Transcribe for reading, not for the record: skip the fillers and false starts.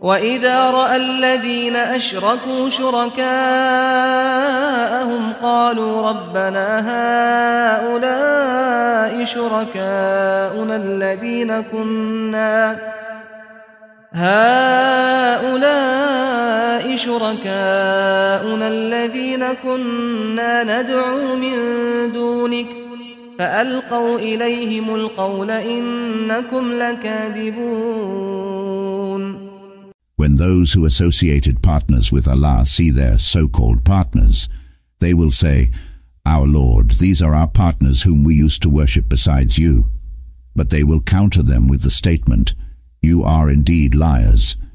وَإِذَا رَأَى الَّذِينَ أَشْرَكُوا شُرَكَاءَهُمْ قَالُوا رَبَّنَا هَؤُلَاءِ شُرَكَاؤُنَا الَّذِينَ كُنَّا نَدْعُو مِن دُونِكَ فَأَلْقَوْا إِلَيْهِمُ الْقَوْلَ إِنَّكُمْ لَكَاذِبُونَ. When those who associated partners with Allah see their so-called partners, they will say, "Our Lord, these are our partners whom we used to worship besides you." But they will counter them with the statement, "You are indeed liars."